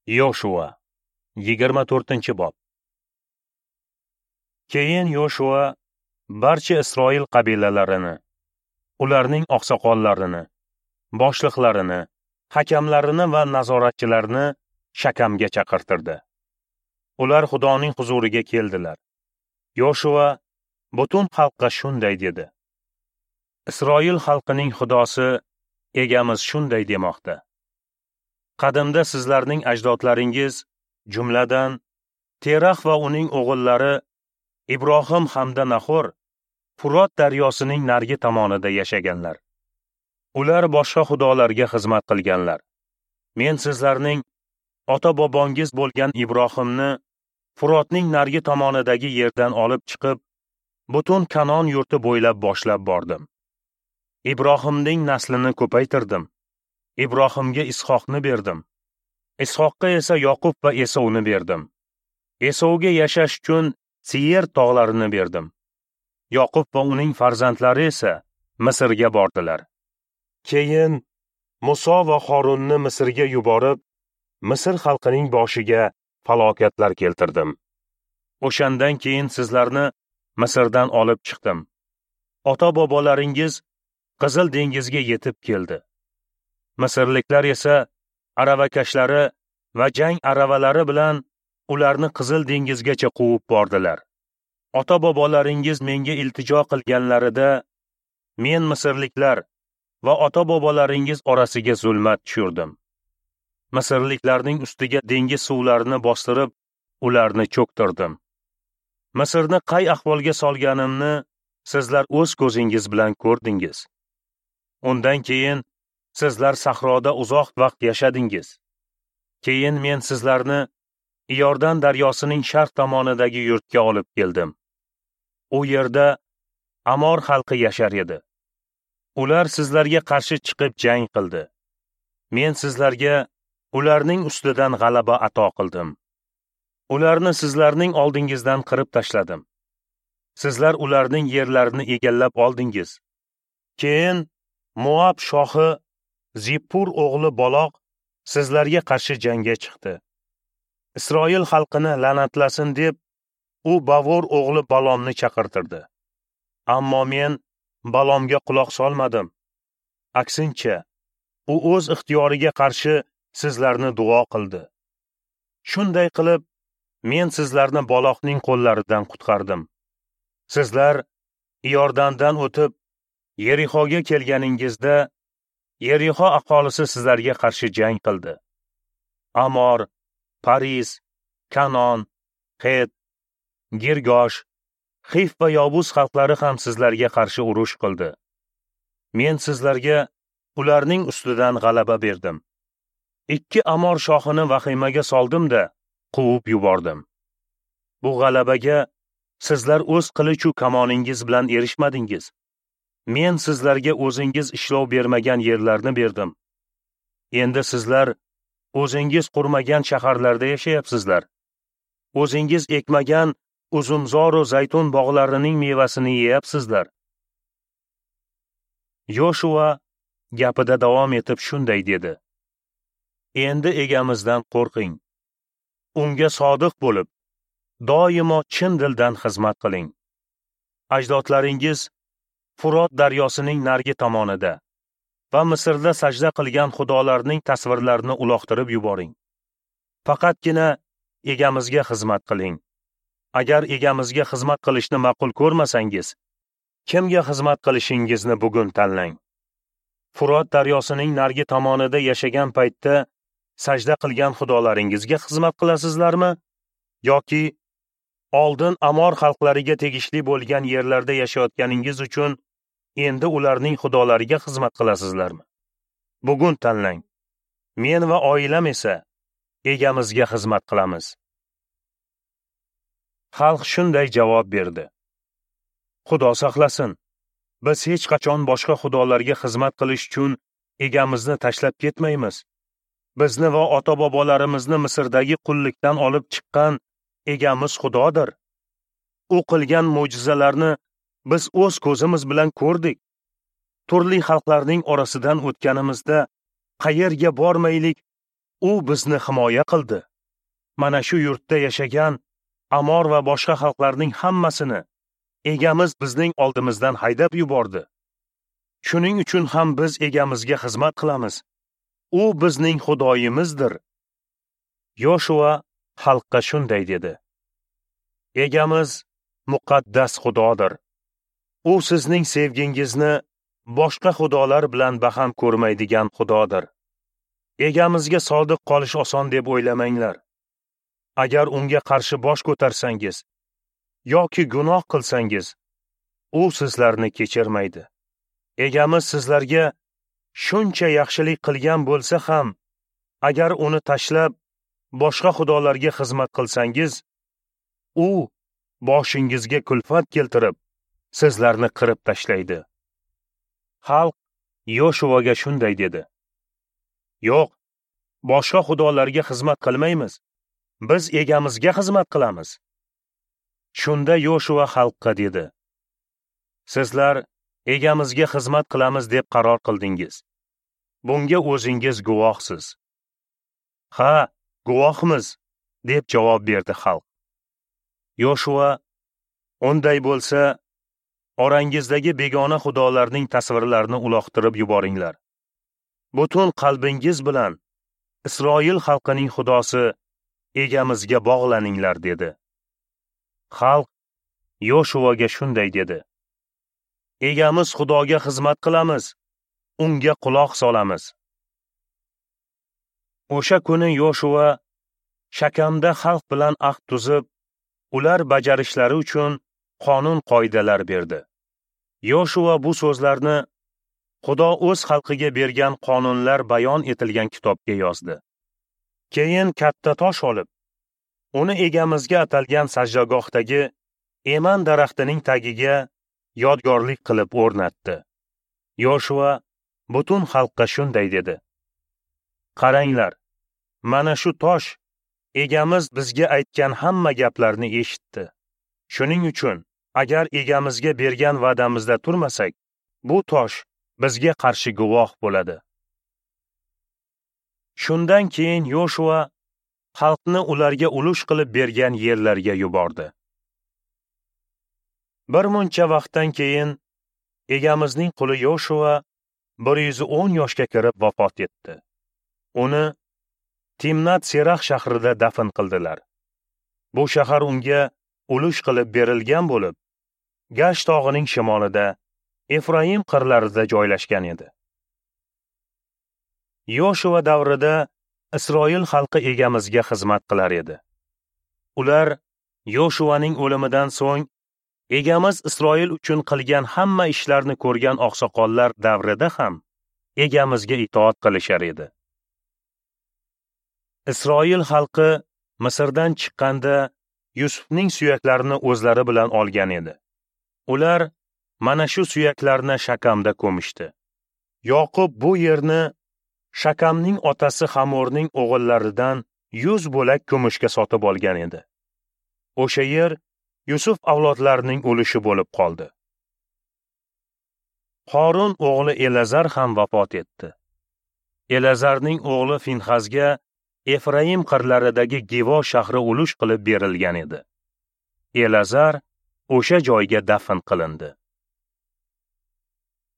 Yoshua 24-bob. Keyin Yoshua barcha Isroil qabilalarini, ularning oqsoqollarini, boshliqlarini, hakamlarini va nazoratchilarini Shakamga chaqirtirdi. Ular Xudoning huzuriga keldilar. Yoshua butun xalqqa shunday dedi: Isroil xalqining Xudosi, egamiz shunday demoqda: Qadimda sizlarning ajdodlaringiz, jumladan Terax va uning o'g'illari Ibrohim hamda Nahor Furot daryosining narigi tomonida yashaganlar. Ular boshqa xudolarga xizmat qilganlar. Men sizlarning ota-bobongiz bo'lgan Ibrohimni Furotning narigi tomonidagi yerdan olib chiqib, butun Kanon yurti bo'ylab boshlab bordim. Ibrohimning naslini ko'paytirdim. Ibrohimga Ishoqni berdim. Ishoqqa esa Yoqub va Esovni berdim. Esovga yashash uchun Seir tog'larini berdim. Yoqub va uning farzandlari esa Misrga bordilar. Keyin Muso va Xorunni Misrga yuborib, Misr xalqining boshiga falokatlar keltirdim. O'shandan keyin sizlarni Misrdan olib chiqdim. Ota-bobolaringiz Qizil dengizga yetib keldi. Misrliklar esa aravakashlari va jang aravalari bilan ularni Qizil dengizgacha quvib bordilar. Ota-bobolaringiz menga iltijo qilganlarida men Misrliklar va ota-bobolaringiz orasiga zulmat tushirdim. Misrliklarning ustiga dengiz suvlarini bostirib, ularni cho'ktirdim. Misrni qay ahvolga solganimni sizlar o'z ko'zingiz bilan ko'rdingiz. Undan keyin sizlar sahroda uzoq vaqt yashadingiz. Keyin men sizlarni Iordan daryosining sharq tomonidagi yurtga olib keldim. U yerda Amor xalqi yashar edi. Ular sizlarga qarshi chiqib jang qildi. Men sizlarga ularning ustidan g'alaba ato qildim. Ularni sizlarning oldingizdan qirib tashladim. Sizlar ularning yerlarini egallab oldingiz. Keyin Moab shohi Zippur o'g'li Baloq sizlarga qarshi jangga chiqdi. Isroil xalqini la'natlasin deb, u Bavor o'g'li Balomni chaqirtirdi. Ammo men Balomga quloq solmadim. Aksincha, u o'z ixtiyoriga qarshi sizlarni duo qildi. Shunday qilib, men sizlarni Baloqning qo'llaridan qutqardim. Sizlar Iordandan o'tib Yerixoga kelganingizda, Yerixo aholisi sizlarga qarshi jang qildi. Amor, Paris, Kanon, Het, Girgosh, Xif va Yobus xalqlari ham sizlarga qarshi urush qildi. Men sizlarga ularning ustidan g'alaba berdim. 2 Amor shohini vahimaga soldim-da, quvib yubordim. Bu g'alabaga sizlar o'z qilich u kamoningiz bilan erishmadingiz. Men sizlarga o'zingiz ishlov bermagan yerlarni berdim. Endi sizlar o'zingiz qurmagan shaharlarda yashayapsizlar. O'zingiz ekmagan uzumzor va zaytun bog'larining mevasini yeyapsizlar. Yoshua gapida davom etib shunday dedi: Endi egamizdan qo'rqing. Unga sodiq bo'lib, doimo chin dildan xizmat qiling. Ajdodlaringiz Furot daryosining narigi tomonida va Misrda sajda qilgan xudolarning tasvirlarini uloqtirib yuboring. Faqatgina egamizga xizmat qiling. Agar egamizga xizmat qilishni ma'qul ko'rmasangiz, kimga xizmat qilishingizni bugun tanlang. Furot daryosining narigi tomonida yashagan paytda sajda qilgan xudolaringizga xizmat qilasizlarmi? Yoki oldin Amor xalqlariga tegishli bo'lgan yerlarda yashayotganingiz uchun endi ularning xudolariga xizmat qilasizlarmi? Bugun tanlang. Men va oilam esa egamizga xizmat qilamiz. Xalq shunday javob berdi: Xudo saqlasin, biz hech qachon boshqa xudolarga xizmat qilish uchun egamizni tashlab ketmaymiz. Bizni va ota-bobolarimizni Misrdagi qullikdan olib chiqqan egamiz Xudodir. U qilgan mo'jizalarni biz o'z ko'zimiz bilan ko'rdik. Turli xalqlarning orasidan o'tganimizda qayerga bormaylik, U bizni himoya qildi. Mana shu yurtda yashagan Amor va boshqa xalqlarning hammasini egamiz bizning oldimizdan haydab yubordi. Shuning uchun ham biz egamizga xizmat qilamiz. U bizning Xudoyimizdir. Yoshua xalqqa shunday dedi: Egamiz muqaddas Xudodir. U sizning sevgingizni boshqa xudolar bilan baham ko'rmaydigan Xudodir. Egamizga sodiq qolish oson deb o'ylamanglar. Agar unga qarshi bosh ko'tarsangiz yoki gunoh qilsangiz, u sizlarni kechirmaydi. Egamiz sizlarga shuncha yaxshilik qilgan bo'lsa ham, agar uni tashlab boshqa xudolarga xizmat qilsangiz, u boshingizga kulfat keltirib, sizlarni qirib tashlaydi. Xalq Yoshuaga shunday dedi: Yo'q, boshqa xudolarga xizmat qilmaymiz. Biz egamizga xizmat qilamiz. Shunda Yoshua xalqqa dedi: Sizlar egamizga xizmat qilamiz deb qaror qildingiz. Bunga o'zingiz guvohsiz. Ha, guvohmiz, deb javob berdi xalq. Yoshua: Unday bo'lsa, orangizdagi begona xudolarning tasvirlarini uloqtirib yuboringlar. Butun qalbingiz bilan Isroil xalqining xudosi egamizga bog'laninglar dedi. Xalq Yoshuaga shunday dedi: Egamiz Xudoga xizmat qilamiz, unga quloq solamiz. O'sha kuni Yoshua Shakamda xalq bilan ahd tuzib, ular bajarishlari uchun qonun-qoidalar berdi. Yoshua bu so'zlarni Xudo o'z xalqiga bergan qonunlar bayon etilgan kitobga yozdi. Keyin katta tosh olib, uni egamizga atalgan sajdagohdagi eman daraxtining tagiga yodgorlik qilib o'rnatdi. Yoshua butun xalqqa shunday dedi: Qaranglar, mana shu tosh egamiz bizga aytgan hamma gaplarni eshitdi. Shuning uchun, agar egamizga bergan va'damizda turmasak, bu tosh bizga qarshi guvoh bo'ladi. Shundan keyin Yoshua xalqni ularga ulush qilib bergan yerlarga yubordi. Bir muncha vaqtdan keyin egamizning quli Yoshua 110 yoshga kirib vafot etdi. Uni Timnat Serah shahrida dafn qildilar. Bu shahar unga ulush qilib berilgan bo'lib, Gash tog'ining shimolida Efraim qirlarida joylashgan edi. Yoshua davrida Isroil xalqi egamizga xizmat qilar edi. Ular Yoshuaning o'limidan so'ng egamiz Isroil uchun qilgan hamma ishlarni ko'rgan oqsoqollar davrida ham egamizga itoat qilishar edi. Isroil xalqi Misrdan chiqqanda Yusufning suyaklarini o'zlari bilan olgan edi. Ular mana shu suyaklarni Shakamda ko'mishdi. Yoqub bu yerni Shakamning otasi Hamorning o'g'illaridan 100 bo'lak kumushga sotib olgan edi. O'sha yer Yusuf avlodlarining ulushi bo'lib qoldi. Qorun o'g'li Elazar ham vafot etdi. Elazarning o'g'li Finhasga Efraim qirlaridagi Givo shahri ulush qilib berilgan edi. Elazar o'sha joyga dafn qilindi.